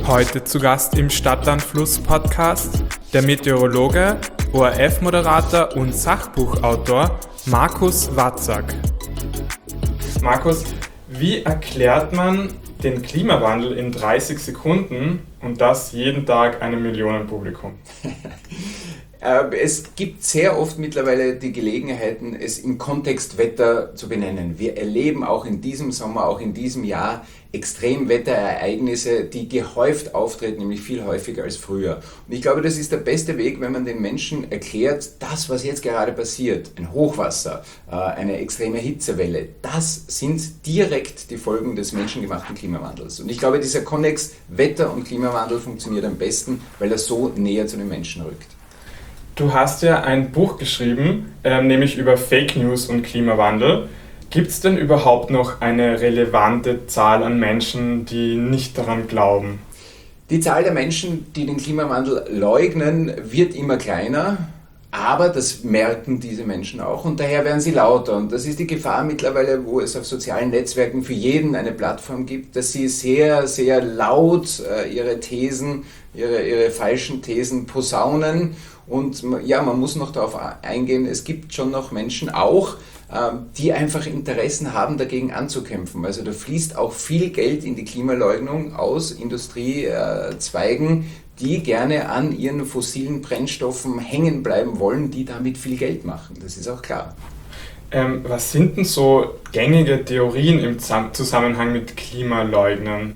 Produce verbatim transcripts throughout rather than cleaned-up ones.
Heute zu Gast im Stadt-Land-Fluss-Podcast der Meteorologe, O R F-Moderator und Sachbuchautor Markus Watzak. Markus, wie erklärt man den Klimawandel in dreißig Sekunden und das jeden Tag einem Millionenpublikum? Es gibt sehr oft mittlerweile die Gelegenheiten, es im Kontext Wetter zu benennen. Wir erleben auch in diesem Sommer, auch in diesem Jahr Extremwetterereignisse, die gehäuft auftreten, nämlich viel häufiger als früher. Und ich glaube, das ist der beste Weg, wenn man den Menschen erklärt, das, was jetzt gerade passiert, ein Hochwasser, eine extreme Hitzewelle, das sind direkt die Folgen des menschengemachten Klimawandels. Und ich glaube, dieser Konnex Wetter und Klimawandel funktioniert am besten, weil er so näher zu den Menschen rückt. Du hast ja ein Buch geschrieben, äh, nämlich über Fake News und Klimawandel. Gibt es denn überhaupt noch eine relevante Zahl an Menschen, die nicht daran glauben? Die Zahl der Menschen, die den Klimawandel leugnen, wird immer kleiner. Aber das merken diese Menschen auch und daher werden sie lauter. Und das ist die Gefahr mittlerweile, wo es auf sozialen Netzwerken für jeden eine Plattform gibt, dass sie sehr, sehr laut äh, ihre Thesen, ihre, ihre falschen Thesen posaunen. Und ja, man muss noch darauf eingehen, es gibt schon noch Menschen auch, äh, die einfach Interessen haben, dagegen anzukämpfen. Also da fließt auch viel Geld in die Klimaleugnung aus Industriezweigen, die gerne an ihren fossilen Brennstoffen hängen bleiben wollen, die damit viel Geld machen. Das ist auch klar. Ähm, was sind denn so gängige Theorien im Zusammenhang mit Klimaleugnern?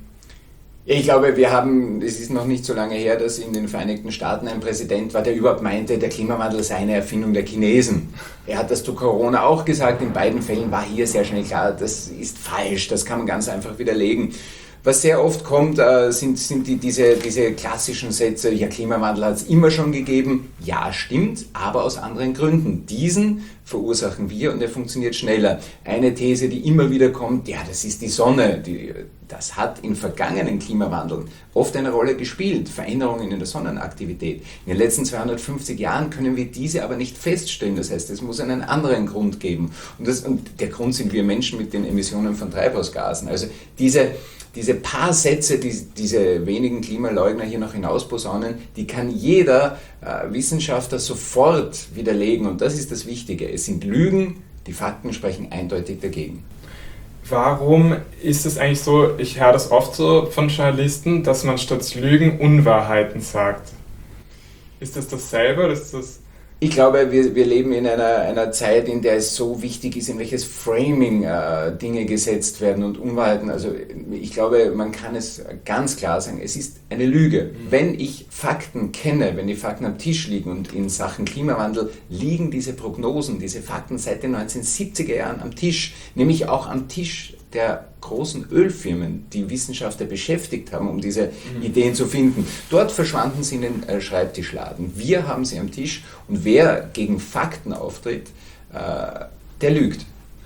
Ich glaube, wir haben, es ist noch nicht so lange her, dass in den Vereinigten Staaten ein Präsident war, der überhaupt meinte, der Klimawandel sei eine Erfindung der Chinesen. Er hat das zu Corona auch gesagt, in beiden Fällen war hier sehr schnell klar, das ist falsch, das kann man ganz einfach widerlegen. Was sehr oft kommt, äh, sind, sind die, diese, diese klassischen Sätze, ja, Klimawandel hat es immer schon gegeben. Ja, stimmt, aber aus anderen Gründen. Diesen verursachen wir und er funktioniert schneller. Eine These, die immer wieder kommt, ja, das ist die Sonne. Die, das hat in vergangenen Klimawandeln oft eine Rolle gespielt, Veränderungen in der Sonnenaktivität. In den letzten zweihundertfünfzig Jahren können wir diese aber nicht feststellen. Das heißt, es muss einen anderen Grund geben. Und, das, und der Grund sind wir Menschen mit den Emissionen von Treibhausgasen. Also diese Diese paar Sätze, die diese wenigen Klimaleugner hier noch hinausposaunen, die kann jeder äh, Wissenschaftler sofort widerlegen. Und das ist das Wichtige. Es sind Lügen, die Fakten sprechen eindeutig dagegen. Warum ist es eigentlich so, ich höre das oft so von Journalisten, dass man statt Lügen Unwahrheiten sagt? Ist das dasselbe oder ist das... Ich glaube, wir, wir leben in einer, einer Zeit, in der es so wichtig ist, in welches Framing äh, Dinge gesetzt werden und Unwahrheiten. Also ich glaube, man kann es ganz klar sagen, es ist eine Lüge. Mhm. Wenn ich Fakten kenne, wenn die Fakten am Tisch liegen und in Sachen Klimawandel liegen diese Prognosen, diese Fakten seit den neunzehnhundertsiebziger Jahren am Tisch, nämlich auch am Tisch der großen Ölfirmen, die Wissenschaftler beschäftigt haben, um diese mhm. Ideen zu finden. Dort verschwanden sie in den äh, Schreibtischladen. Wir haben sie am Tisch und wer gegen Fakten auftritt, äh, der lügt.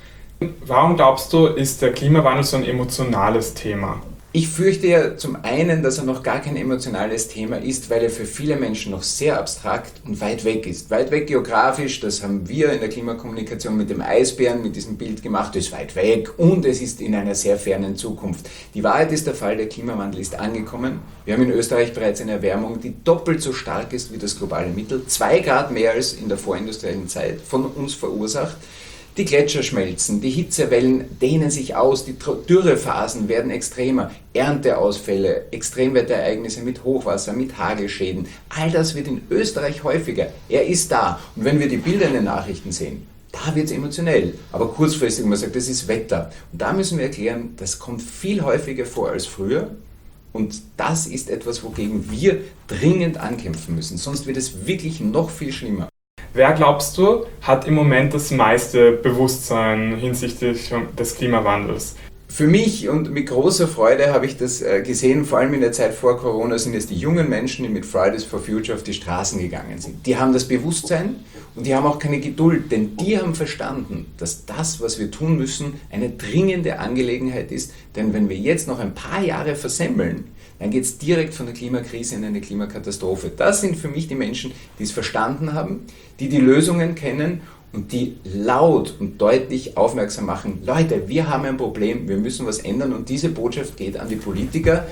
Warum glaubst du, ist der Klimawandel so ein emotionales Thema? Ich fürchte ja zum einen, dass er noch gar kein emotionales Thema ist, weil er für viele Menschen noch sehr abstrakt und weit weg ist. Weit weg geografisch, das haben wir in der Klimakommunikation mit dem Eisbären, mit diesem Bild gemacht, ist weit weg und es ist in einer sehr fernen Zukunft. Die Wahrheit ist der Fall, der Klimawandel ist angekommen. Wir haben in Österreich bereits eine Erwärmung, die doppelt so stark ist wie das globale Mittel, zwei Grad mehr als in der vorindustriellen Zeit von uns verursacht. Die Gletscher schmelzen, die Hitzewellen dehnen sich aus, die Dürrephasen werden extremer, Ernteausfälle, Extremwetterereignisse mit Hochwasser, mit Hagelschäden, all das wird in Österreich häufiger. Er ist da. Und wenn wir die Bilder in den Nachrichten sehen, da wird es emotionell. Aber kurzfristig, man sagt, das ist Wetter. Und da müssen wir erklären, das kommt viel häufiger vor als früher. Und das ist etwas, wogegen wir dringend ankämpfen müssen. Sonst wird es wirklich noch viel schlimmer. Wer, glaubst du, hat im Moment das meiste Bewusstsein hinsichtlich des Klimawandels? Für mich und mit großer Freude habe ich das gesehen, vor allem in der Zeit vor Corona sind es die jungen Menschen, die mit Fridays for Future auf die Straßen gegangen sind. Die haben das Bewusstsein und die haben auch keine Geduld, denn die haben verstanden, dass das, was wir tun müssen, eine dringende Angelegenheit ist. Denn wenn wir jetzt noch ein paar Jahre versemmeln, dann geht es direkt von der Klimakrise in eine Klimakatastrophe. Das sind für mich die Menschen, die es verstanden haben, die die Lösungen kennen und die laut und deutlich aufmerksam machen, Leute, wir haben ein Problem, wir müssen was ändern und diese Botschaft geht an die Politiker,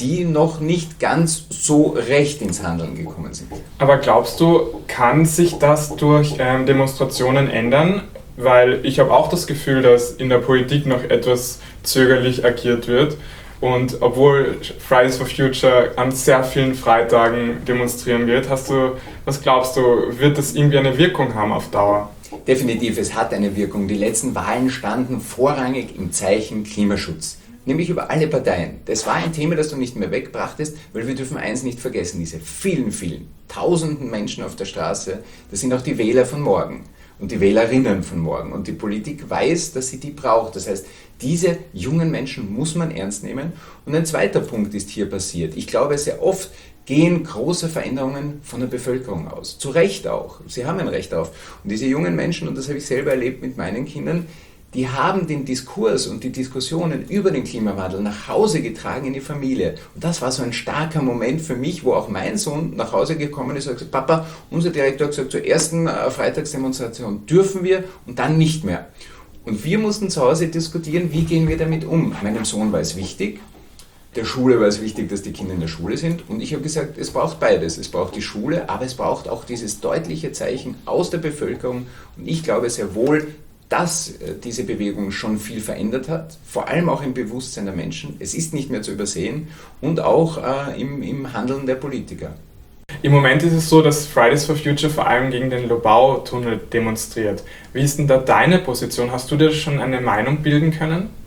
die noch nicht ganz so recht ins Handeln gekommen sind. Aber glaubst du, kann sich das durch ähm, Demonstrationen ändern? Weil ich habe auch das Gefühl, dass in der Politik noch etwas zögerlich agiert wird. Und obwohl Fridays for Future an sehr vielen Freitagen demonstrieren wird, hast du, was glaubst du, wird das irgendwie eine Wirkung haben auf Dauer? Definitiv, es hat eine Wirkung. Die letzten Wahlen standen vorrangig im Zeichen Klimaschutz. Nämlich über alle Parteien. Das war ein Thema, das du nicht mehr wegbrachtest, weil wir dürfen eins nicht vergessen, diese vielen, vielen, tausenden Menschen auf der Straße, das sind auch die Wähler von morgen und die Wählerinnen von morgen. Und die Politik weiß, dass sie die braucht. Das heißt, diese jungen Menschen muss man ernst nehmen. Und ein zweiter Punkt ist hier passiert. Ich glaube, sehr oft gehen große Veränderungen von der Bevölkerung aus. Zu Recht auch. Sie haben ein Recht darauf. Und diese jungen Menschen, und das habe ich selber erlebt mit meinen Kindern, die haben den Diskurs und die Diskussionen über den Klimawandel nach Hause getragen in die Familie. Und das war so ein starker Moment für mich, wo auch mein Sohn nach Hause gekommen ist und gesagt, Papa, unser Direktor hat gesagt, zur ersten Freitagsdemonstration dürfen wir und dann nicht mehr. Und wir mussten zu Hause diskutieren, wie gehen wir damit um. Meinem Sohn war es wichtig, der Schule war es wichtig, dass die Kinder in der Schule sind. Und ich habe gesagt, es braucht beides. Es braucht die Schule, aber es braucht auch dieses deutliche Zeichen aus der Bevölkerung. Und ich glaube sehr wohl, dass diese Bewegung schon viel verändert hat, vor allem auch im Bewusstsein der Menschen. Es ist nicht mehr zu übersehen und auch äh, im, im Handeln der Politiker. Im Moment ist es so, dass Fridays for Future vor allem gegen den Lobau-Tunnel demonstriert. Wie ist denn da deine Position? Hast du dir schon eine Meinung bilden können?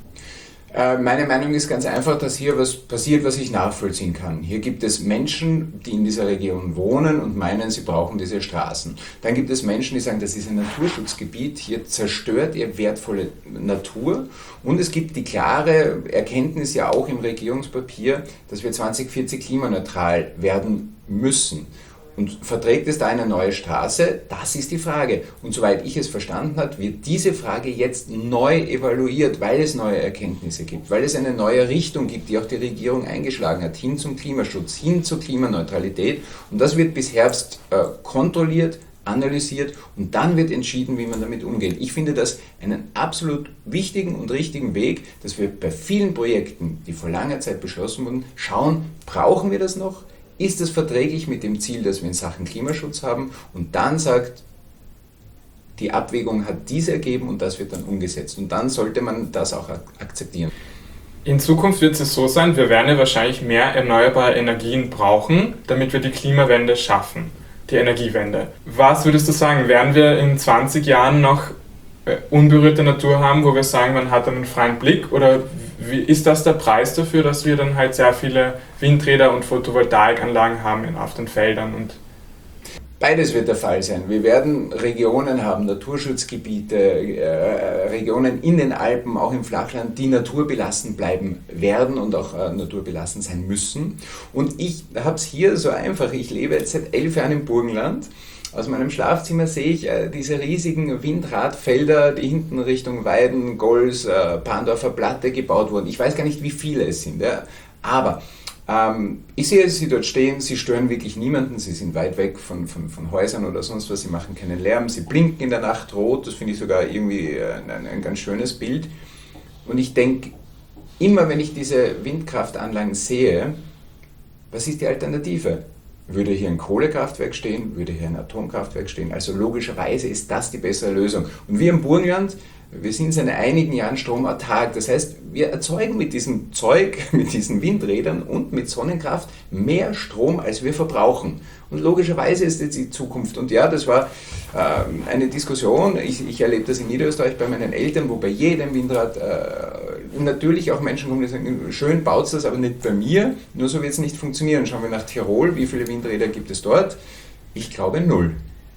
Meine Meinung ist ganz einfach, dass hier was passiert, was ich nachvollziehen kann. Hier gibt es Menschen, die in dieser Region wohnen und meinen, sie brauchen diese Straßen. Dann gibt es Menschen, die sagen, das ist ein Naturschutzgebiet, hier zerstört ihr wertvolle Natur. Und es gibt die klare Erkenntnis ja auch im Regierungspapier, dass wir zwanzig vierzig klimaneutral werden müssen. Und verträgt es da eine neue Straße? Das ist die Frage. Und soweit ich es verstanden habe, wird diese Frage jetzt neu evaluiert, weil es neue Erkenntnisse gibt, weil es eine neue Richtung gibt, die auch die Regierung eingeschlagen hat, hin zum Klimaschutz, hin zur Klimaneutralität. Und das wird bis Herbst äh, kontrolliert, analysiert und dann wird entschieden, wie man damit umgeht. Ich finde das einen absolut wichtigen und richtigen Weg, dass wir bei vielen Projekten, die vor langer Zeit beschlossen wurden, schauen, brauchen wir das noch? Ist es verträglich mit dem Ziel, das wir in Sachen Klimaschutz haben? Und dann sagt, die Abwägung hat dies ergeben und das wird dann umgesetzt. Und dann sollte man das auch akzeptieren. In Zukunft wird es so sein, wir werden ja wahrscheinlich mehr erneuerbare Energien brauchen, damit wir die Klimawende schaffen, die Energiewende. Was würdest du sagen, werden wir in zwanzig Jahren noch unberührte Natur haben, wo wir sagen, man hat einen freien Blick? Oder wie ist das der Preis dafür, dass wir dann halt sehr viele Windräder und Photovoltaikanlagen haben auf den Feldern? Und Beides wird der Fall sein. Wir werden Regionen haben, Naturschutzgebiete, äh, Regionen in den Alpen, auch im Flachland, die naturbelassen bleiben werden und auch äh, naturbelassen sein müssen. Und ich habe es hier so einfach. Ich lebe jetzt seit elf Jahren im Burgenland. Aus meinem Schlafzimmer sehe ich äh, diese riesigen Windradfelder, die hinten Richtung Weiden, Gols, äh, Pandorfer Platte gebaut wurden. Ich weiß gar nicht, wie viele es sind, ja. Aber ähm, ich sehe sie dort stehen, sie stören wirklich niemanden, sie sind weit weg von, von, von Häusern oder sonst was, sie machen keinen Lärm, sie blinken in der Nacht rot, das finde ich sogar irgendwie äh, ein, ein ganz schönes Bild. Und ich denke, immer wenn ich diese Windkraftanlagen sehe, was ist die Alternative? Würde hier ein Kohlekraftwerk stehen, würde hier ein Atomkraftwerk stehen. Also logischerweise ist das die bessere Lösung. Und wir im Burgenland, wir sind seit einigen Jahren stromartark. Das heißt, wir erzeugen mit diesem Zeug, mit diesen Windrädern und mit Sonnenkraft mehr Strom, als wir verbrauchen. Und logischerweise ist jetzt die Zukunft. Und ja, das war äh, eine Diskussion. Ich, ich erlebe das in Niederösterreich bei meinen Eltern, wo bei jedem Windrad äh, natürlich auch Menschen kommen, die sagen, schön baut das, aber nicht bei mir. Nur so wird es nicht funktionieren. Schauen wir nach Tirol, wie viele Windräder gibt es dort? Ich glaube null.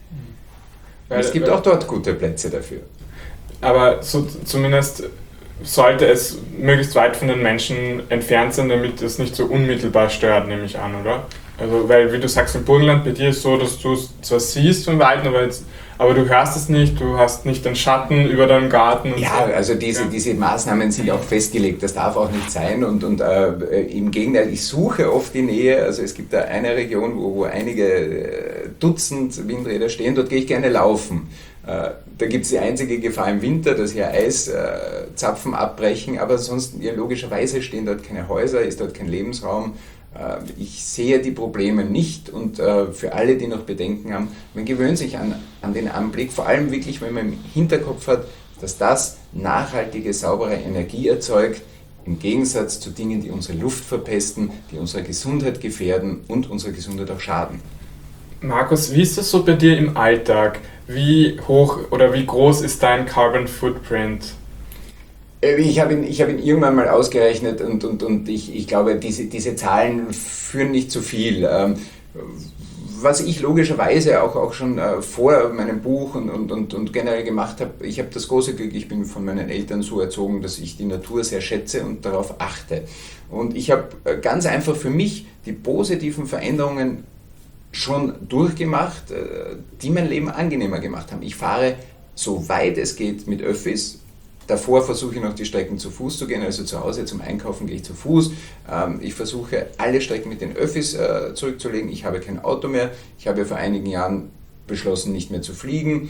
Weil, es gibt weil, auch dort gute Plätze dafür. Aber so, zumindest sollte es möglichst weit von den Menschen entfernt sein, damit es nicht so unmittelbar stört, nehme ich an, oder? Also, weil, wie du sagst, im Burgenland, bei dir ist es so, dass du es zwar siehst vom Weiten, aber, jetzt, aber du hörst es nicht, du hast nicht den Schatten über deinem Garten. Und ja, so. also diese, ja. diese Maßnahmen sind auch festgelegt, das darf auch nicht sein und, und äh, im Gegenteil, ich suche oft die Nähe, also es gibt da eine Region, wo, wo einige Dutzend Windräder stehen, dort gehe ich gerne laufen. Da gibt es die einzige Gefahr im Winter, dass hier Eiszapfen abbrechen, aber ansonsten ja, logischerweise stehen dort keine Häuser, ist dort kein Lebensraum. Ich sehe die Probleme nicht und für alle, die noch Bedenken haben, man gewöhnt sich an, an den Anblick, vor allem wirklich, wenn man im Hinterkopf hat, dass das nachhaltige, saubere Energie erzeugt, im Gegensatz zu Dingen, die unsere Luft verpesten, die unsere Gesundheit gefährden und unsere Gesundheit auch schaden. Markus, wie ist das so bei dir im Alltag? Wie hoch oder wie groß ist dein Carbon Footprint? Ich habe ihn, ich habe ihn irgendwann mal ausgerechnet und, und, und ich, ich glaube, diese, diese Zahlen führen nicht zu viel. Was ich logischerweise auch, auch schon vor meinem Buch und, und, und, und generell gemacht habe, ich habe das große Glück, ich bin von meinen Eltern so erzogen, dass ich die Natur sehr schätze und darauf achte. Und ich habe ganz einfach für mich die positiven Veränderungen schon durchgemacht, die mein Leben angenehmer gemacht haben. Ich fahre so weit es geht mit Öffis. Davor versuche ich noch die Strecken zu Fuß zu gehen, also zu Hause zum Einkaufen gehe ich zu Fuß. Ich versuche alle Strecken mit den Öffis zurückzulegen. Ich habe kein Auto mehr. Ich habe vor einigen Jahren beschlossen, nicht mehr zu fliegen.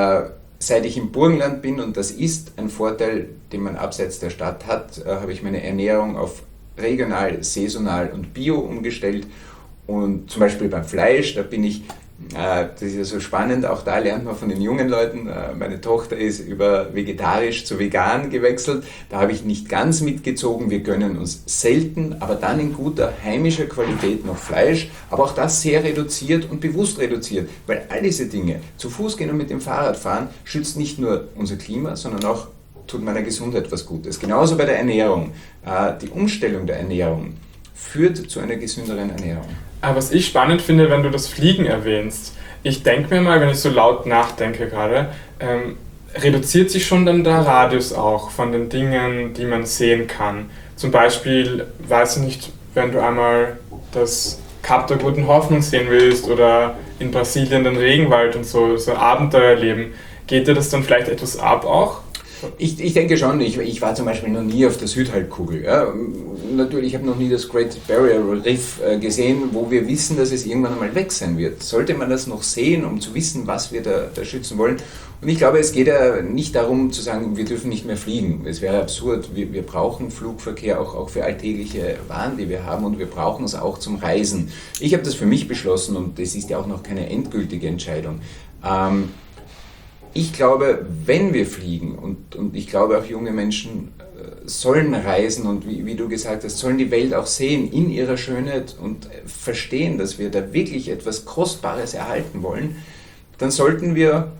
Seit ich im Burgenland bin, und das ist ein Vorteil, den man abseits der Stadt hat, habe ich meine Ernährung auf regional, saisonal und bio umgestellt. Und zum Beispiel beim Fleisch, da bin ich, äh, das ist ja so spannend, auch da lernt man von den jungen Leuten, äh, meine Tochter ist über vegetarisch zu vegan gewechselt, da habe ich nicht ganz mitgezogen, wir gönnen uns selten, aber dann in guter heimischer Qualität noch Fleisch, aber auch das sehr reduziert und bewusst reduziert, weil all diese Dinge, zu Fuß gehen und mit dem Fahrrad fahren, schützt nicht nur unser Klima, sondern auch tut meiner Gesundheit was Gutes. Genauso bei der Ernährung, äh, die Umstellung der Ernährung führt zu einer gesünderen Ernährung. Aber was ich spannend finde, wenn du das Fliegen erwähnst, ich denke mir mal, wenn ich so laut nachdenke gerade, ähm, reduziert sich schon dann der Radius auch von den Dingen, die man sehen kann. Zum Beispiel, weiß ich nicht, wenn du einmal das Kap der Guten Hoffnung sehen willst oder in Brasilien den Regenwald und so, so Abenteuer erleben, geht dir das dann vielleicht etwas ab auch? Ich, ich denke schon, ich, ich war zum Beispiel noch nie auf der Südhalbkugel. Ja. Natürlich, ich habe noch nie das Great Barrier Reef äh, gesehen, wo wir wissen, dass es irgendwann einmal weg sein wird. Sollte man das noch sehen, um zu wissen, was wir da, da schützen wollen? Und ich glaube, es geht ja nicht darum zu sagen, wir dürfen nicht mehr fliegen. Es wäre absurd. Wir, wir brauchen Flugverkehr auch, auch für alltägliche Waren, die wir haben, und wir brauchen es auch zum Reisen. Ich habe das für mich beschlossen, und es ist ja auch noch keine endgültige Entscheidung. Ähm, Ich glaube, wenn wir fliegen, und, und ich glaube auch junge Menschen äh, sollen reisen und wie, wie du gesagt hast, sollen die Welt auch sehen in ihrer Schönheit und verstehen, dass wir da wirklich etwas Kostbares erhalten wollen, dann sollten wir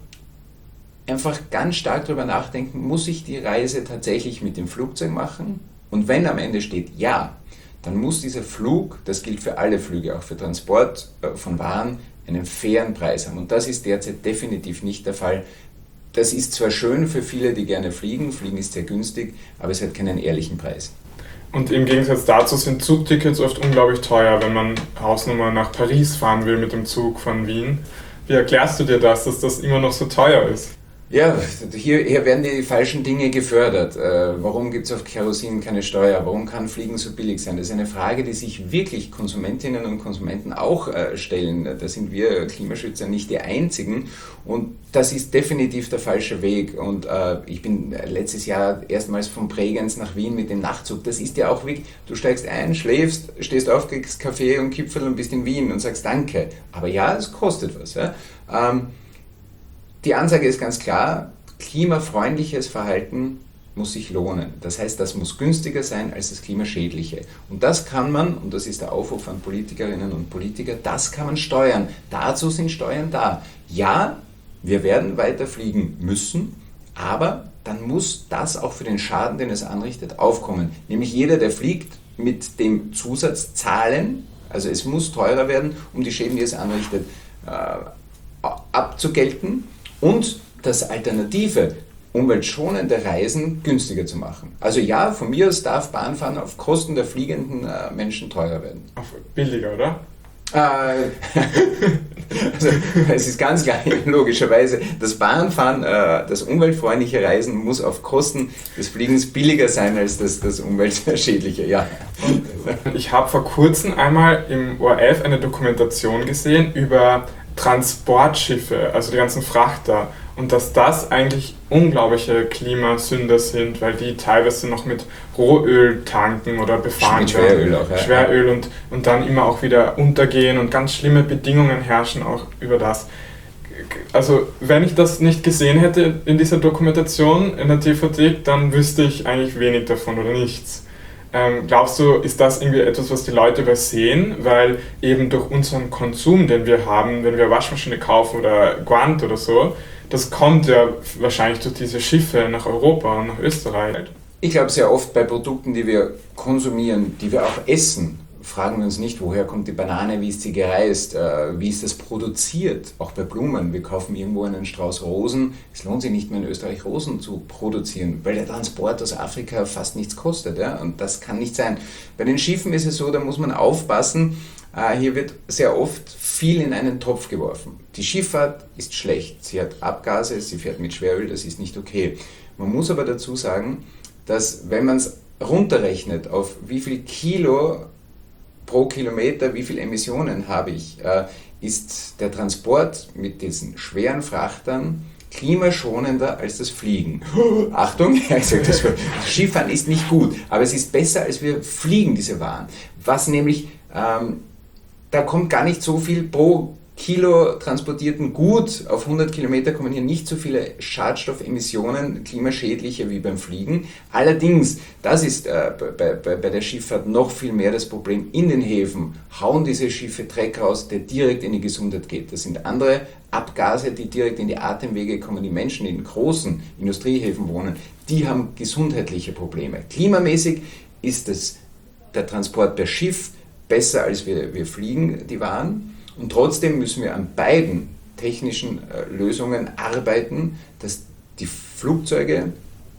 einfach ganz stark darüber nachdenken, muss ich die Reise tatsächlich mit dem Flugzeug machen? Und wenn am Ende steht ja, dann muss dieser Flug, das gilt für alle Flüge, auch für Transport äh, von Waren, einen fairen Preis haben. Und das ist derzeit definitiv nicht der Fall. Das ist zwar schön für viele, die gerne fliegen, Fliegen ist sehr günstig, aber es hat keinen ehrlichen Preis. Und im Gegensatz dazu sind Zugtickets oft unglaublich teuer, wenn man Hausnummer nach Paris fahren will mit dem Zug von Wien. Wie erklärst du dir das, dass das immer noch so teuer ist? Ja, hier, hier werden die falschen Dinge gefördert. Äh, warum gibt es auf Kerosin keine Steuer? Warum kann Fliegen so billig sein? Das ist eine Frage, die sich wirklich Konsumentinnen und Konsumenten auch äh, stellen. Da sind wir Klimaschützer nicht die Einzigen. Und das ist definitiv der falsche Weg. Und äh, ich bin letztes Jahr erstmals von Bregenz nach Wien mit dem Nachtzug. Das ist ja auch wirklich, du steigst ein, schläfst, stehst auf, kriegst Kaffee und Kipferl und bist in Wien und sagst Danke. Aber ja, es kostet was. Ja? Ähm, Die Ansage ist ganz klar, klimafreundliches Verhalten muss sich lohnen. Das heißt, das muss günstiger sein als das klimaschädliche. Und das kann man, und das ist der Aufruf an Politikerinnen und Politiker, das kann man steuern. Dazu sind Steuern da. Ja, wir werden weiter fliegen müssen, aber dann muss das auch für den Schaden, den es anrichtet, aufkommen. Nämlich jeder, der fliegt, mit dem Zusatz zahlen, also es muss teurer werden, um die Schäden, die es anrichtet, äh, abzugelten. Und das alternative, umweltschonende Reisen günstiger zu machen. Also ja, von mir aus darf Bahnfahren auf Kosten der fliegenden äh, Menschen teurer werden. Auf billiger, oder? Äh, also, es ist ganz klar, logischerweise, das Bahnfahren, äh, das umweltfreundliche Reisen muss auf Kosten des Fliegens billiger sein als das, das umweltschädliche, ja. Ich habe vor kurzem einmal im O R F eine Dokumentation gesehen über Transportschiffe, also die ganzen Frachter. und dass das eigentlich unglaubliche Klimasünder sind, weil die teilweise noch mit Rohöl tanken oder befahren mit Schweröl auch, ja. Schweröl und, und dann immer auch wieder untergehen und ganz schlimme Bedingungen herrschen auch über das. Also wenn ich das nicht gesehen hätte in dieser Dokumentation in der T V T, dann wüsste ich eigentlich wenig davon oder nichts. Ähm, glaubst du, ist das irgendwie etwas, was die Leute übersehen? Weil eben durch unseren Konsum, den wir haben, wenn wir Waschmaschine kaufen oder Guant oder so, das kommt ja wahrscheinlich durch diese Schiffe nach Europa und nach Österreich. Ich glaube, sehr oft bei Produkten, die wir konsumieren, die wir auch essen, fragen wir uns nicht, woher kommt die Banane, wie ist sie gereist, äh, wie ist das produziert. Auch bei Blumen, wir kaufen irgendwo einen Strauß Rosen, es lohnt sich nicht mehr in Österreich Rosen zu produzieren, weil der Transport aus Afrika fast nichts kostet. Ja? Und das kann nicht sein. Bei den Schiffen ist es so, da muss man aufpassen, äh, hier wird sehr oft viel in einen Topf geworfen. Die Schifffahrt ist schlecht, sie hat Abgase, sie fährt mit Schweröl, das ist nicht okay. Man muss aber dazu sagen, dass wenn man es runterrechnet auf wie viel Kilo pro Kilometer, wie viele Emissionen habe ich, äh, ist der Transport mit diesen schweren Frachtern klimaschonender als das Fliegen. Achtung, das Skifahren ist nicht gut, aber es ist besser, als wir fliegen, diese Waren. Was nämlich, ähm, da kommt gar nicht so viel pro Kilo transportierten Gut, auf hundert Kilometer kommen hier nicht so viele Schadstoffemissionen, klimaschädliche wie beim Fliegen. Allerdings, das ist äh, bei, bei, bei der Schifffahrt noch viel mehr das Problem. In den Häfen hauen diese Schiffe Dreck raus, der direkt in die Gesundheit geht. Das sind andere Abgase, die direkt in die Atemwege kommen. Die Menschen, die in großen Industriehäfen wohnen, die haben gesundheitliche Probleme. Klimamäßig ist es der Transport per Schiff besser, als wir, wir fliegen, die Waren. Und trotzdem müssen wir an beiden technischen äh, Lösungen arbeiten, dass die Flugzeuge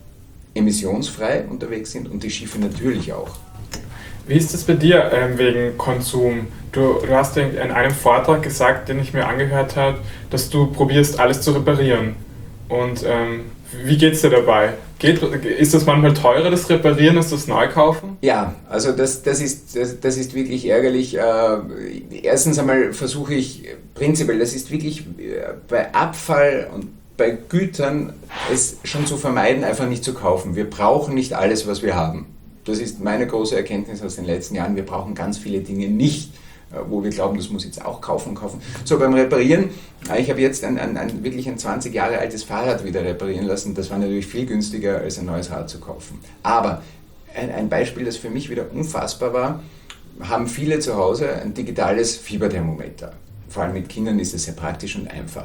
emissionsfrei unterwegs sind und die Schiffe natürlich auch. Wie ist es bei dir ähm, wegen Konsum? Du, du hast in einem Vortrag gesagt, den ich mir angehört habe, dass du probierst, alles zu reparieren. Und ähm, wie geht es dir dabei? Geht, ist das manchmal teurer, das Reparieren, als das Neukaufen? Ja, also das, das, ist, das, das ist wirklich ärgerlich. Äh, erstens einmal versuche ich prinzipiell, das ist wirklich bei Abfall und bei Gütern, es schon zu vermeiden, einfach nicht zu kaufen. Wir brauchen nicht alles, was wir haben. Das ist meine große Erkenntnis aus den letzten Jahren. Wir brauchen ganz viele Dinge nicht, wo wir glauben, das muss ich jetzt auch kaufen, kaufen. So, beim Reparieren, ich habe jetzt ein, ein, ein wirklich ein zwanzig Jahre altes Fahrrad wieder reparieren lassen. Das war natürlich viel günstiger, als ein neues Rad zu kaufen. Aber ein, ein Beispiel, das für mich wieder unfassbar war, haben viele zu Hause ein digitales Fieberthermometer. Vor allem mit Kindern ist es sehr praktisch und einfach.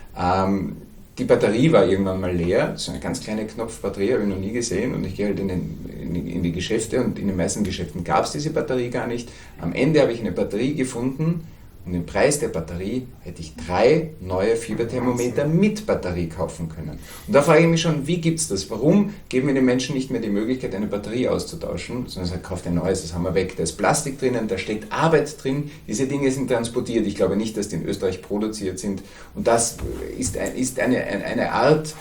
Ähm, Die Batterie war irgendwann mal leer, so eine ganz kleine Knopfbatterie, habe ich noch nie gesehen, und ich gehe halt in, den, in, in die Geschäfte und in den meisten Geschäften gab es diese Batterie gar nicht. Am Ende habe ich eine Batterie gefunden und den Preis der Batterie hätte ich drei neue Fieberthermometer mit Batterie kaufen können. Und da frage ich mich schon, wie gibt es das? Warum geben wir den Menschen nicht mehr die Möglichkeit, eine Batterie auszutauschen, sondern sagen, kauft ein neues, das haben wir weg. Da ist Plastik drinnen, da steckt Arbeit drin, diese Dinge sind transportiert. Ich glaube nicht, dass die in Österreich produziert sind. Und das ist, ein, ist eine, eine Art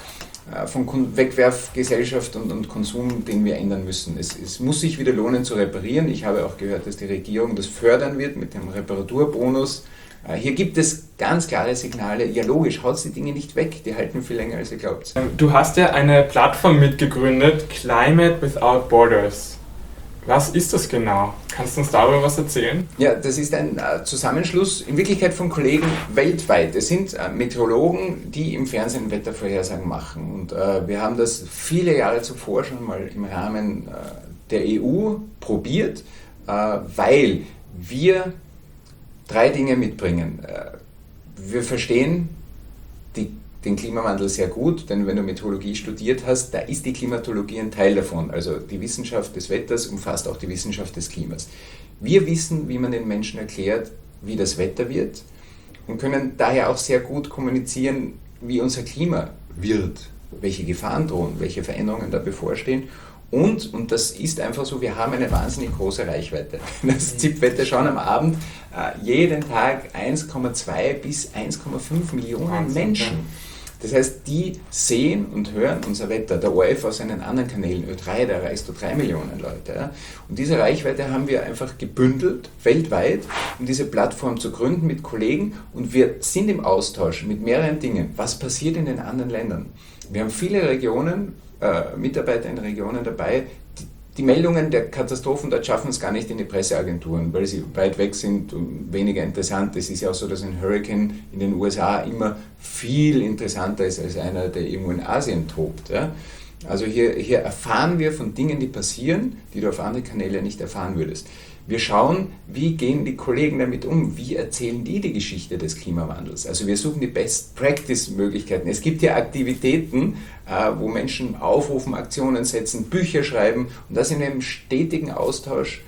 von Wegwerfgesellschaft und, und Konsum, den wir ändern müssen. Es, es muss sich wieder lohnen zu reparieren. Ich habe auch gehört, dass die Regierung das fördern wird mit dem Reparaturbonus. Hier gibt es ganz klare Signale. Ja, logisch, haut die Dinge nicht weg, die halten viel länger, als ihr glaubt. Du hast ja eine Plattform mitgegründet, Climate Without Borders. Was ist das genau? Kannst du uns darüber was erzählen? Ja, das ist ein äh, Zusammenschluss in Wirklichkeit von Kollegen weltweit. Es sind äh, Meteorologen, die im Fernsehen Wettervorhersagen machen. Und äh, wir haben das viele Jahre zuvor schon mal im Rahmen äh, der E U probiert, äh, weil wir drei Dinge mitbringen. Äh, wir verstehen die den Klimawandel sehr gut, denn wenn du Meteorologie studiert hast, da ist die Klimatologie ein Teil davon. Also die Wissenschaft des Wetters umfasst auch die Wissenschaft des Klimas. Wir wissen, wie man den Menschen erklärt, wie das Wetter wird, und können daher auch sehr gut kommunizieren, wie unser Klima wird, welche Gefahren drohen, welche Veränderungen da bevorstehen. Und, und das ist einfach so, wir haben eine wahnsinnig große Reichweite. Das ZIP-Wetter schauen am Abend äh, jeden Tag eins Komma zwei bis eins Komma fünf Millionen Menschen. Das heißt, die sehen und hören unser Wetter. Der O R F aus seinen anderen Kanälen, Ö drei, da erreichst du drei Millionen Leute. Ja? Und diese Reichweite haben wir einfach gebündelt, weltweit, um diese Plattform zu gründen mit Kollegen. Und wir sind im Austausch mit mehreren Dingen. Was passiert in den anderen Ländern? Wir haben viele Regionen, äh, Mitarbeiter in Regionen dabei, die, die Meldungen der Katastrophen dort schaffen es gar nicht in die Presseagenturen, weil sie weit weg sind und weniger interessant. Es ist ja auch so, dass ein Hurricane in den U S A immer viel interessanter ist als einer, der irgendwo in Asien tobt. Ja? Also hier, hier erfahren wir von Dingen, die passieren, die du auf andere Kanäle nicht erfahren würdest. Wir schauen, wie gehen die Kollegen damit um, wie erzählen die die Geschichte des Klimawandels. Also wir suchen die Best-Practice-Möglichkeiten. Es gibt ja Aktivitäten, wo Menschen aufrufen, Aktionen setzen, Bücher schreiben und das in einem stetigen Austausch,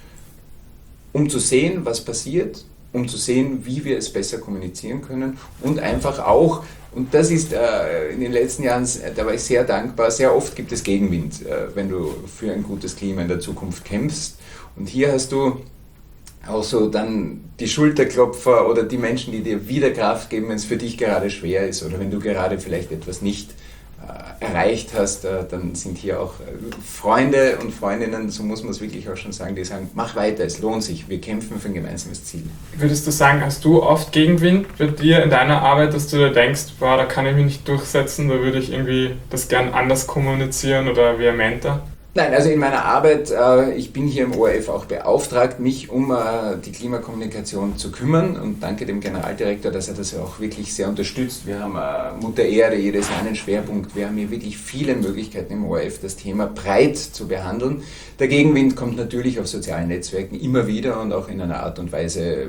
um zu sehen, was passiert, um zu sehen, wie wir es besser kommunizieren können und einfach auch, und das ist äh, in den letzten Jahren, da war ich sehr dankbar, sehr oft gibt es Gegenwind, äh, wenn du für ein gutes Klima in der Zukunft kämpfst. Und hier hast du auch so dann die Schulterklopfer oder die Menschen, die dir wieder Kraft geben, wenn es für dich gerade schwer ist oder wenn du gerade vielleicht etwas nicht äh, erreicht hast, äh, dann sind hier auch äh, Freunde und Freundinnen, so muss man es wirklich auch schon sagen, die sagen, mach weiter, es lohnt sich, wir kämpfen für ein gemeinsames Ziel. Würdest du sagen, hast du oft Gegenwind bei dir in deiner Arbeit, dass du dir denkst, boah, da kann ich mich nicht durchsetzen, da würde ich irgendwie das gern anders kommunizieren oder vehementer? Nein, also in meiner Arbeit, äh, ich bin hier im O R F auch beauftragt, mich um äh, die Klimakommunikation zu kümmern und danke dem Generaldirektor, dass er das auch wirklich sehr unterstützt. Wir haben äh, Mutter Erde jedes Jahr einen Schwerpunkt, wir haben hier wirklich viele Möglichkeiten im O R F, das Thema breit zu behandeln. Der Gegenwind kommt natürlich auf sozialen Netzwerken immer wieder und auch in einer Art und Weise,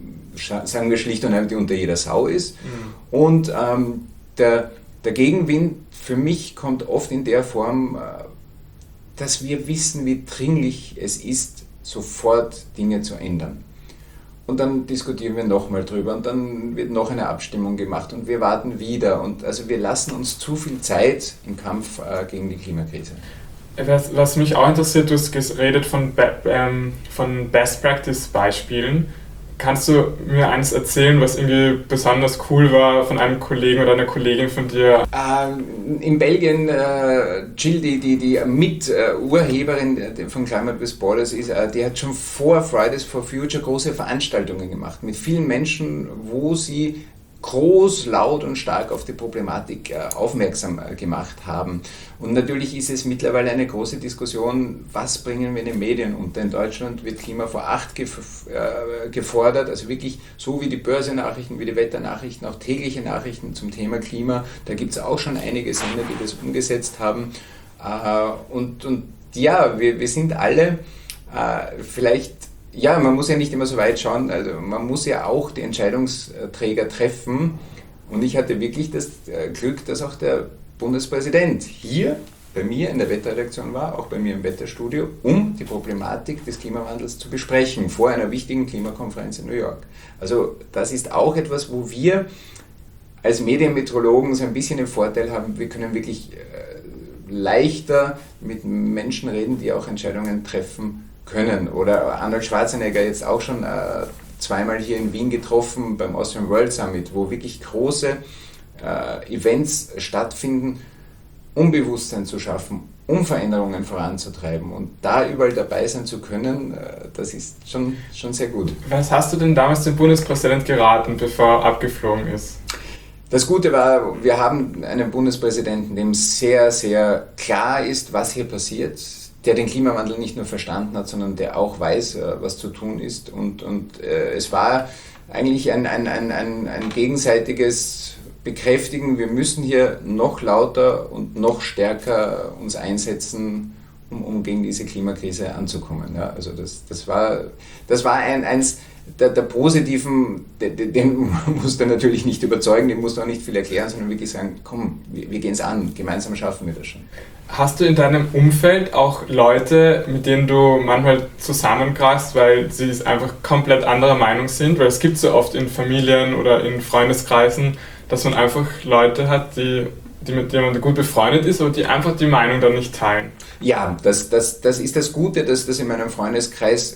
sagen wir schlicht und einfach, die unter jeder Sau ist. Mhm. Und ähm, der, der Gegenwind für mich kommt oft in der Form, äh, dass wir wissen, wie dringlich es ist, sofort Dinge zu ändern. Und dann diskutieren wir nochmal drüber und dann wird noch eine Abstimmung gemacht und wir warten wieder. Und also wir lassen uns zu viel Zeit im Kampf äh, gegen die Klimakrise. Was, was mich auch interessiert, du hast geredet von, Be- ähm, von Best-Practice-Beispielen. Kannst du mir eines erzählen, was irgendwie besonders cool war von einem Kollegen oder einer Kollegin von dir? Ähm, in Belgien, äh, Jill, die, die, die Miturheberin äh, von Climate with Borders ist, äh, die hat schon vor Fridays for Future große Veranstaltungen gemacht mit vielen Menschen, wo sie groß, laut und stark auf die Problematik äh, aufmerksam äh, gemacht haben. Und natürlich ist es mittlerweile eine große Diskussion, was bringen wir in den Medien unter. In Deutschland wird Klima vor acht gef- äh, gefordert, also wirklich so wie die Börsenachrichten, wie die Wetternachrichten, auch tägliche Nachrichten zum Thema Klima. Da gibt es auch schon einige Sender, die das umgesetzt haben. Äh, und, und ja, wir, wir sind alle äh, vielleicht... Ja, man muss ja nicht immer so weit schauen, also man muss ja auch die Entscheidungsträger treffen und ich hatte wirklich das Glück, dass auch der Bundespräsident hier bei mir in der Wetterredaktion war, auch bei mir im Wetterstudio, um die Problematik des Klimawandels zu besprechen, vor einer wichtigen Klimakonferenz in New York. Also das ist auch etwas, wo wir als Medienmeteorologen so ein bisschen den Vorteil haben, wir können wirklich leichter mit Menschen reden, die auch Entscheidungen treffen können. Oder Arnold Schwarzenegger jetzt auch schon äh, zweimal hier in Wien getroffen beim Austrian World Summit, wo wirklich große äh, Events stattfinden, um Bewusstsein zu schaffen, um Veränderungen voranzutreiben. Und da überall dabei sein zu können, äh, das ist schon, schon sehr gut. Was hast du denn damals dem Bundespräsident geraten, bevor er abgeflogen ist? Das Gute war, wir haben einen Bundespräsidenten, dem sehr, sehr klar ist, was hier passiert, der den Klimawandel nicht nur verstanden hat, sondern der auch weiß, was zu tun ist. Und, und äh, es war eigentlich ein, ein, ein, ein, ein gegenseitiges Bekräftigen, wir müssen hier noch lauter und noch stärker uns einsetzen, um, um gegen diese Klimakrise anzukommen. Ja, also das, das war, das war ein, eins der, der positiven, den, den musst du natürlich nicht überzeugen, den musst du auch nicht viel erklären, sondern wirklich sagen, komm, wir, wir gehen es an, gemeinsam schaffen wir das schon. Hast du in deinem Umfeld auch Leute, mit denen du manchmal zusammenkreist, weil sie einfach komplett anderer Meinung sind? Weil es gibt so oft in Familien oder in Freundeskreisen, dass man einfach Leute hat, die, die mit denen man gut befreundet ist, aber die einfach die Meinung dann nicht teilen. Ja, das, das, das ist das Gute, dass das in meinem Freundeskreis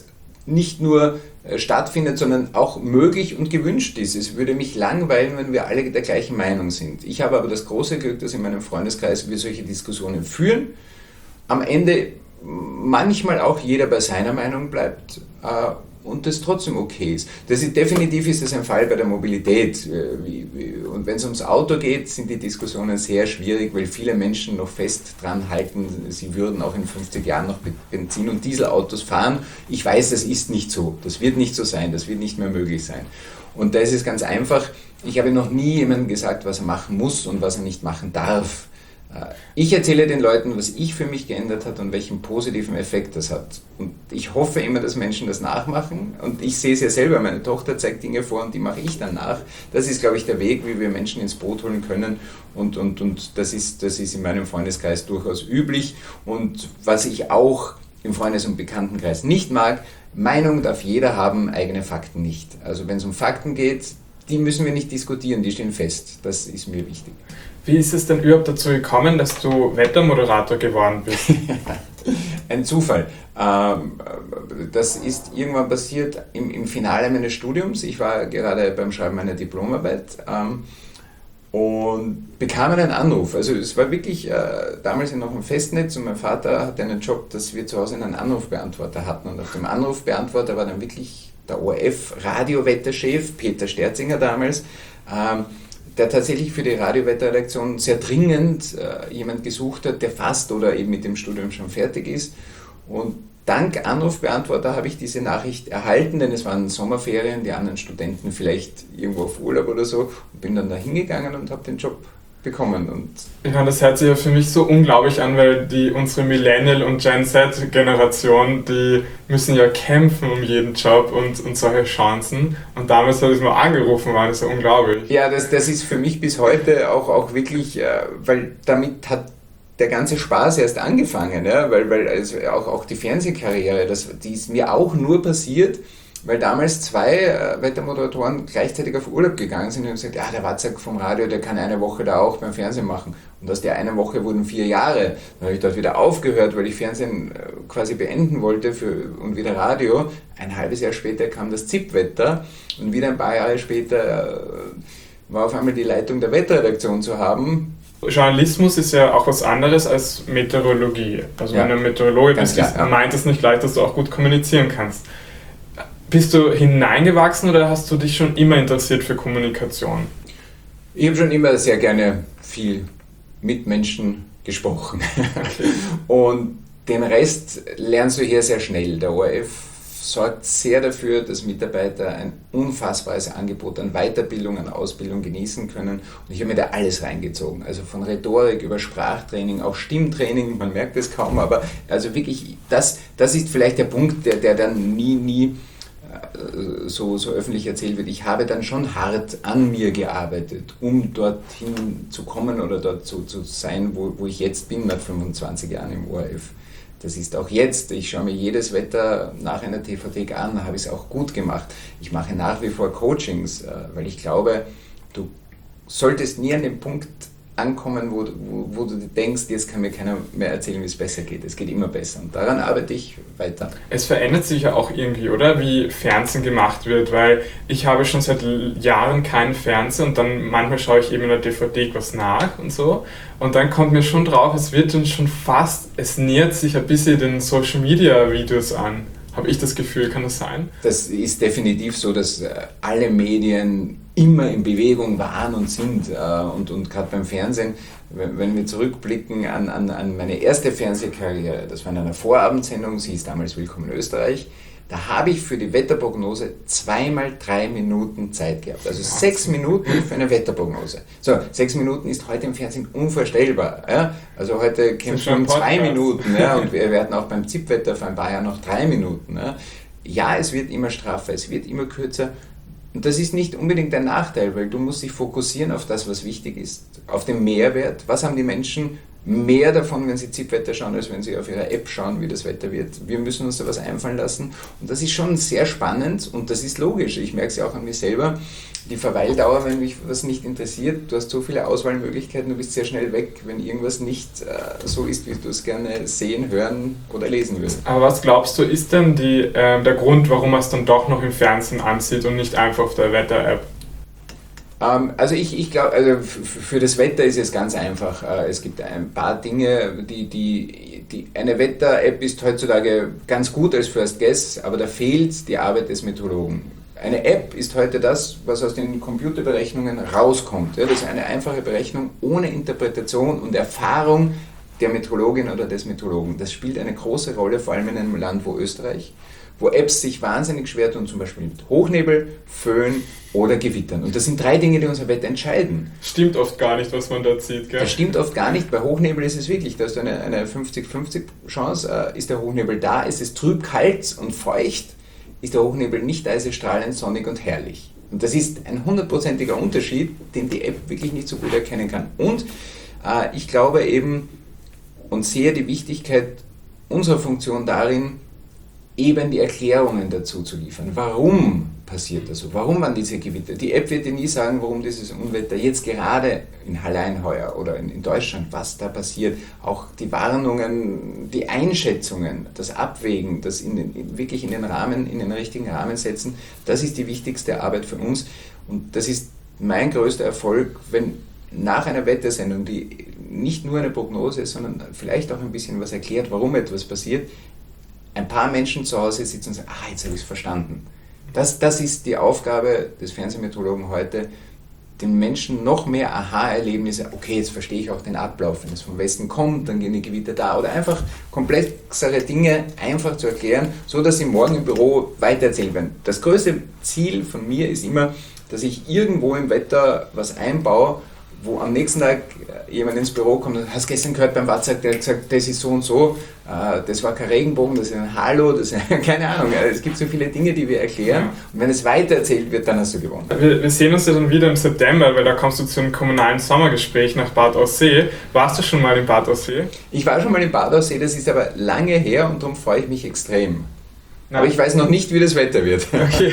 nicht nur stattfindet, sondern auch möglich und gewünscht ist. Es würde mich langweilen, wenn wir alle der gleichen Meinung sind. Ich habe aber das große Glück, dass in meinem Freundeskreis wir solche Diskussionen führen. Am Ende manchmal auch jeder bei seiner Meinung bleibt äh, und das trotzdem okay ist. Das ist. Definitiv ist das ein Fall bei der Mobilität. Äh, wie, wie, und wenn es ums Auto geht, sind die Diskussionen sehr schwierig, weil viele Menschen noch fest dran halten, sie würden auch in fünfzig Jahren noch mit Benzin- und Dieselautos fahren. Ich weiß, das ist nicht so. Das wird nicht so sein. Das wird nicht mehr möglich sein. Und da ist es ganz einfach. Ich habe noch nie jemandem gesagt, was er machen muss und was er nicht machen darf. Ich erzähle den Leuten, was ich für mich geändert habe und welchen positiven Effekt das hat. Und ich hoffe immer, dass Menschen das nachmachen. Und ich sehe es ja selber, meine Tochter zeigt Dinge vor und die mache ich dann nach. Das ist, glaube ich, der Weg, wie wir Menschen ins Boot holen können. Und, und, und das ist, das ist in meinem Freundeskreis durchaus üblich. Und was ich auch im Freundes- und Bekanntenkreis nicht mag, Meinung darf jeder haben, eigene Fakten nicht. Also wenn es um Fakten geht, die müssen wir nicht diskutieren, die stehen fest. Das ist mir wichtig. Wie ist es denn überhaupt dazu gekommen, dass du Wettermoderator geworden bist? Ein Zufall. Das ist irgendwann passiert im, im Finale meines Studiums. Ich war gerade beim Schreiben meiner Diplomarbeit und bekam einen Anruf. Also es war wirklich damals noch ein Festnetz und mein Vater hatte einen Job, dass wir zu Hause einen Anrufbeantworter hatten. Und auf dem Anrufbeantworter war dann wirklich der O R F-Radiowetterchef, Peter Sterzinger damals, der tatsächlich für die Radiowetterredaktion sehr dringend äh, jemand gesucht hat, der fast oder eben mit dem Studium schon fertig ist. Und dank Anrufbeantworter habe ich diese Nachricht erhalten, denn es waren Sommerferien, die anderen Studenten vielleicht irgendwo auf Urlaub oder so, und bin dann da hingegangen und habe den Job bekommen. Und ich meine, das hört sich ja für mich so unglaublich an, weil die unsere Millennial- und Gen Z-Generation, die müssen ja kämpfen um jeden Job und, und solche Chancen. Und damals, als ich mal angerufen war, das ist ja unglaublich. Ja, das, das ist für mich bis heute auch, auch wirklich, äh, weil damit hat der ganze Spaß erst angefangen, ja? weil, weil also auch, auch die Fernsehkarriere, das, die ist mir auch nur passiert, weil damals zwei äh, Wettermoderatoren gleichzeitig auf Urlaub gegangen sind und gesagt, ja, der Watzak vom Radio, der kann eine Woche da auch beim Fernsehen machen. Und aus der einen Woche wurden vier Jahre. Dann habe ich dort wieder aufgehört, weil ich Fernsehen äh, quasi beenden wollte für, und wieder Radio. Ein halbes Jahr später kam das ZIP-Wetter und wieder ein paar Jahre später äh, war auf einmal die Leitung der Wetterredaktion zu haben. Journalismus ist ja auch was anderes als Meteorologie. Also ja, wenn du Meteorologe bist, klar, ja. meint es nicht gleich, dass du auch gut kommunizieren kannst. Bist du hineingewachsen oder hast du dich schon immer interessiert für Kommunikation? Ich habe schon immer sehr gerne viel mit Menschen gesprochen. Und den Rest lernst du hier sehr schnell. Der O R F sorgt sehr dafür, dass Mitarbeiter ein unfassbares Angebot an Weiterbildung, an Ausbildung genießen können. Und ich habe mir da alles reingezogen. Also von Rhetorik über Sprachtraining, auch Stimmtraining, man merkt es kaum, aber also wirklich, das, das ist vielleicht der Punkt, der, der dann nie, nie So, so öffentlich erzählt wird. Ich habe dann schon hart an mir gearbeitet, um dorthin zu kommen oder dort so zu sein, wo, wo ich jetzt bin, nach fünfundzwanzig Jahren im O R F. Das ist auch jetzt. Ich schaue mir jedes Wetter nach einer T V T an, habe ich es auch gut gemacht. Ich mache nach wie vor Coachings, weil ich glaube, du solltest nie an den Punkt ankommen, wo, wo, wo du denkst, jetzt kann mir keiner mehr erzählen, wie es besser geht. Es geht immer besser und daran arbeite ich weiter. Es verändert sich ja auch irgendwie, oder? Wie Fernsehen gemacht wird, weil ich habe schon seit Jahren keinen Fernseher und dann manchmal schaue ich eben in der D V D was nach und so und dann kommt mir schon drauf, es wird dann schon fast, es nähert sich ein bisschen den Social Media Videos an. Habe ich das Gefühl, kann das sein? Das ist definitiv so, dass alle Medien immer in Bewegung waren und sind. Und, und gerade beim Fernsehen, wenn wir zurückblicken an, an, an meine erste Fernsehkarriere, das war in einer Vorabendsendung, sie hieß damals Willkommen in Österreich, da habe ich für die Wetterprognose zweimal drei Minuten Zeit gehabt. Also sechs Minuten für eine Wetterprognose. So, sechs Minuten ist heute im Fernsehen unvorstellbar. Ja? Also heute kämpft man um zwei Minuten. Ja? Und wir werden auch beim ZIP-Wetter vor ein paar Jahren noch drei Minuten. Ja? ja, es wird immer straffer, es wird immer kürzer. Und das ist nicht unbedingt ein Nachteil, weil du musst dich fokussieren auf das, was wichtig ist, auf den Mehrwert. Was haben die Menschen mehr davon, wenn Sie ZIP-Wetter schauen, als wenn Sie auf Ihrer App schauen, wie das Wetter wird. Wir müssen uns da was einfallen lassen und das ist schon sehr spannend und das ist logisch. Ich merke es ja auch an mir selber. Die Verweildauer, wenn mich was nicht interessiert, du hast so viele Auswahlmöglichkeiten, du bist sehr schnell weg, wenn irgendwas nicht äh, so ist, wie du es gerne sehen, hören oder lesen würdest. Aber was glaubst du, ist denn die, äh, der Grund, warum man es dann doch noch im Fernsehen ansieht und nicht einfach auf der Wetter-App? Ähm, also ich, ich glaube, also f- für das Wetter ist es ganz einfach. Äh, es gibt ein paar Dinge, die, die, die eine Wetter-App ist heutzutage ganz gut als First Guess, aber da fehlt die Arbeit des Meteorologen. Eine App ist heute das, was aus den Computerberechnungen rauskommt. Ja, das ist eine einfache Berechnung ohne Interpretation und Erfahrung der Meteorologin oder des Meteorologen. Das spielt eine große Rolle, vor allem in einem Land wie Österreich, wo Apps sich wahnsinnig schwer tun, zum Beispiel mit Hochnebel, Föhn oder Gewittern. Und das sind drei Dinge, die unser Wetter entscheiden. Stimmt oft gar nicht, was man da sieht, gell? Das stimmt oft gar nicht. Bei Hochnebel ist es wirklich, da hast du eine, eine fünfzig fünfzig Chance, äh, ist der Hochnebel da, ist es trüb, kalt und feucht, ist der Hochnebel nicht da, ist es strahlend, sonnig und herrlich. Und das ist ein hundertprozentiger Unterschied, den die App wirklich nicht so gut erkennen kann. Und äh, ich glaube eben und sehe die Wichtigkeit unserer Funktion darin, eben die Erklärungen dazu zu liefern. Warum passiert das so? Warum waren diese Gewitter? Die App wird dir nie sagen, warum dieses Unwetter jetzt gerade in Hallein heuer oder in, in Deutschland, was da passiert. Auch die Warnungen, die Einschätzungen, das Abwägen, das in den, wirklich in den Rahmen, in den richtigen Rahmen setzen, das ist die wichtigste Arbeit für uns. Und das ist mein größter Erfolg, wenn nach einer Wettersendung, die nicht nur eine Prognose ist, sondern vielleicht auch ein bisschen was erklärt, warum etwas passiert, ein paar Menschen zu Hause sitzen und sagen, ah, jetzt habe ich es verstanden. Das, das ist die Aufgabe des Fernsehmeteorologen heute, den Menschen noch mehr Aha-Erlebnisse, okay, jetzt verstehe ich auch den Ablauf, wenn es vom Westen kommt, dann gehen die Gewitter da, oder einfach komplexere Dinge einfach zu erklären, so dass sie morgen im Büro weitererzählen werden. Das größte Ziel von mir ist immer, dass ich irgendwo im Wetter was einbaue, wo am nächsten Tag jemand ins Büro kommt und hast gestern gehört beim Watzak, der hat gesagt, das ist so und so, das war kein Regenbogen, das ist ein Hallo, das ist keine Ahnung. Es gibt so viele Dinge, die wir erklären, ja. Und wenn es weitererzählt wird, dann hast du gewonnen. Wir, wir sehen uns ja dann wieder im September, weil da kommst du zu einem kommunalen Sommergespräch nach Bad Aussee. Warst du schon mal in Bad Aussee? Ich war schon mal in Bad Aussee, das ist aber lange her und darum freue ich mich extrem. Aber ich weiß noch nicht, wie das Wetter wird. Okay.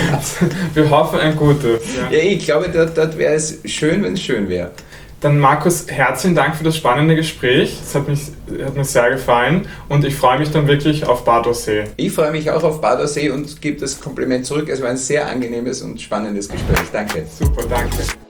Wir hoffen ein gutes. Ja, ja ich glaube, dort, dort wäre es schön, wenn es schön wäre. Dann Markus, herzlichen Dank für das spannende Gespräch. Es hat, mich, hat mir sehr gefallen und ich freue mich dann wirklich auf Bad Aussee. Ich freue mich auch auf Bad Aussee und gebe das Kompliment zurück. Es war ein sehr angenehmes und spannendes Gespräch. Danke. Super, danke.